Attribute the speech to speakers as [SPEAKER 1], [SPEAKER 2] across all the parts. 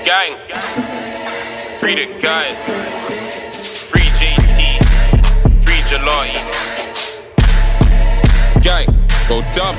[SPEAKER 1] gang. Free the guys. Free JT. Free Gelati.
[SPEAKER 2] Gang, go dumb.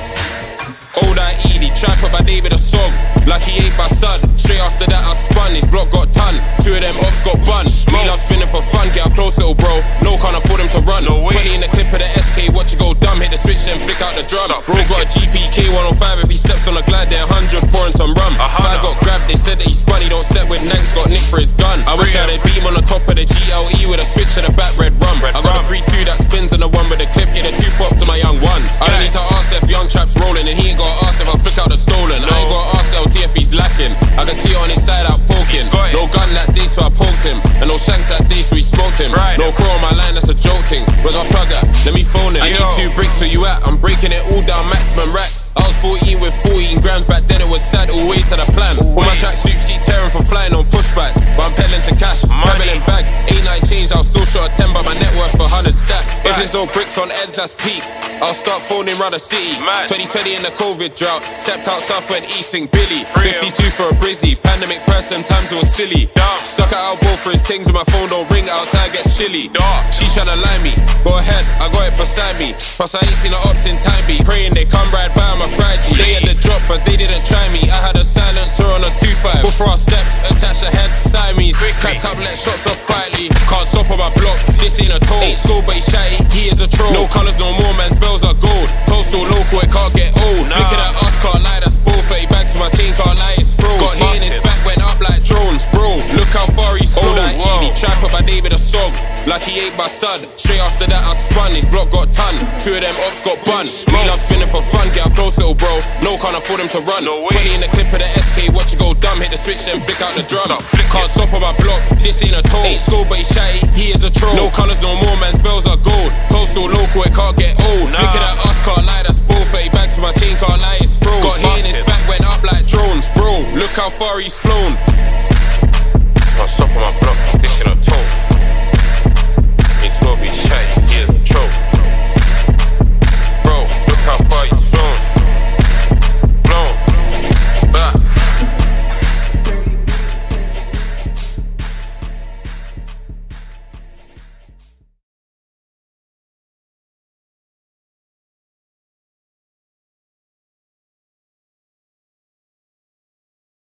[SPEAKER 2] Old I.E.D. Try put my David a song. Like he ate my son. Straight after that I spun. His block got ton. Two of them ops got bun. Me love spinning for fun. Get up close little bro. No, can't afford him to run.
[SPEAKER 1] No way.
[SPEAKER 2] 20 in the clip of the SK. Watch you go dumb. Hit the switch and flick out the drum. Bro got a GPK 105. If he steps on a glide there 100 pouring some rum. Five got grabbed. They said that he's spun. He don't step with Nanks. Got nicked for his gun. I wish I had a beam on the top of the GLE with a switch to the back red rum. I got a 3-2 that spins and the one with the clip. Get a 2 pop to my young ones. I don't need to ask if young trap's rolling. And he ain't got to ask if I flick out the stolen. I ain't got to ask LT if he's lacking. I can see it on his side out poking. No gun that day so I poked him. And no shanks that day so we smoked him. No crow on my line, that's a joke thing. Where's my plug at? Let me phone him. I need 2 bricks, where you at? I'm breaking it all down, maximum racks. I was 14 with 14 grams, back then it was sad, always had a plan. All my track suits keep tearing for flying on pushbacks. But I'm peddling to cash, peddling bags. Ain't I changed, I was still short of 10, but my net worth for 100 stacks. If there's no bricks on ends, that's peak. I'll start phoning round the city. 2020 in the COVID drought, stepped out south and east, sing Billy. 52 for a brizzy, pandemic person, times it was silly. Stuck out elbow for his things when my phone don't ring, outside gets chilly. She tryna lie me, go ahead, I got it beside me. Plus I ain't seen the ops in time beat, praying they come right by my fried G. They had the drop but they didn't try me, I had a silencer on a 2.5. Before I stepped, attached the head to Siamese. Clapped up, let shots off quietly, can't stop on my block, this ain't a toll. Ain't school but he's shy, he is a troll. No colours no more, man's bells are gold. Toast all local, it can't get old. Looking at us, can't lie, that's bull. 30 bags for my chain, can't lie, it's froze. Got hit in his back, went up like drones. Bro, look how far he's flown. He tried put my David a song, like he ate my son. Straight after that I spun, his block got ton. 2 of them ops got bun. Me love spinning for fun, get up close little bro. No, can't afford him to run. 20 in the clip of the SK, watch you go dumb. Hit the switch and flick out the drum. Can't stop on my block, this ain't a toll. Ain't school but he's shy, he is a troll. No colours no more, man's bells are gold. Toast all local, it can't get old. Looking at us, can't lie, that's bull. 30 bags for my chain, can't lie, it's froze. Got hit in his back, went up like drones. Bro, look how far he's flown.